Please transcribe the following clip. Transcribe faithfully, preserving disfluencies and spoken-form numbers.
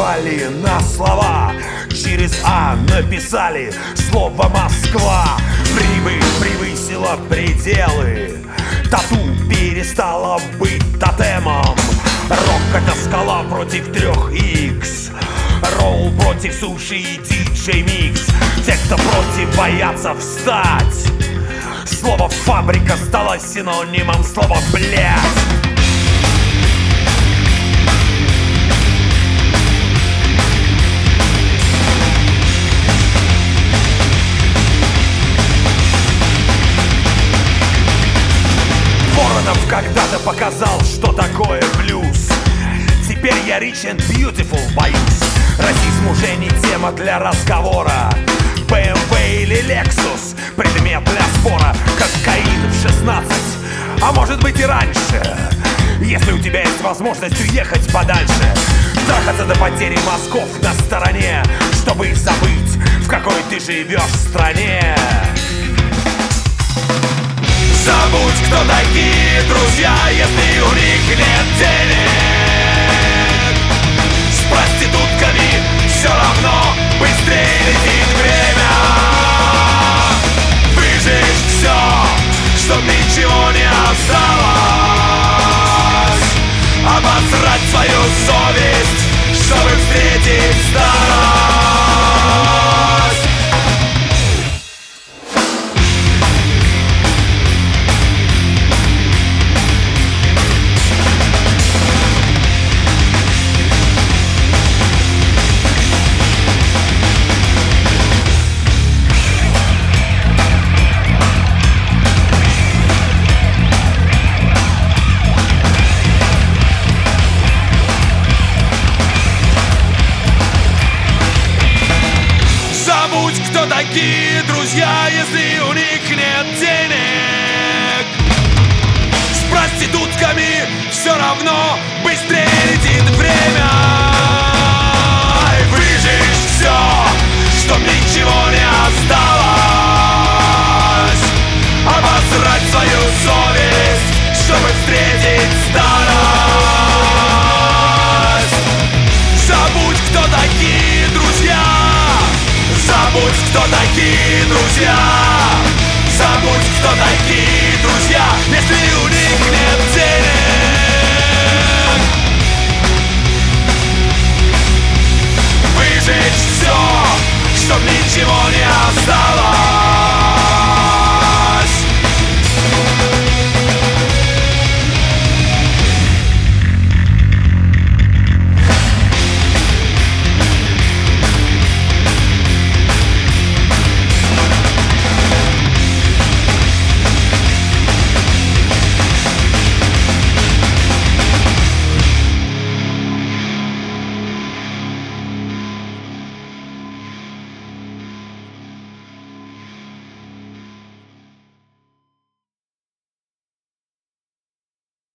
наплевали на слова, через А написали слово «Москва». Прибыль превысила пределы, тату перестала быть тотемом. Рок — это скала против трех икс, ролл против суши и диджей микс. Те, кто против, боятся встать. Слово «фабрика» стало синонимом слова «блядь». Воронов когда-то показал, что такое блюз. Теперь я rich and beautiful боюсь. Расизм уже не тема для разговора. бэ эм вэ или Lexus — предмет для спора. Кокаин в шестнадцать, а может быть и раньше, если у тебя есть возможность уехать подальше. Трахаться до потери мозгов на стороне, чтобы забыть, в какой ты живешь стране. Забудь, кто такие друзья, если у них нет денег. С проститутками все равно быстрее летит время. Выжечь все, чтоб ничего не осталось. Обосрать свою совесть, чтобы встретить старость.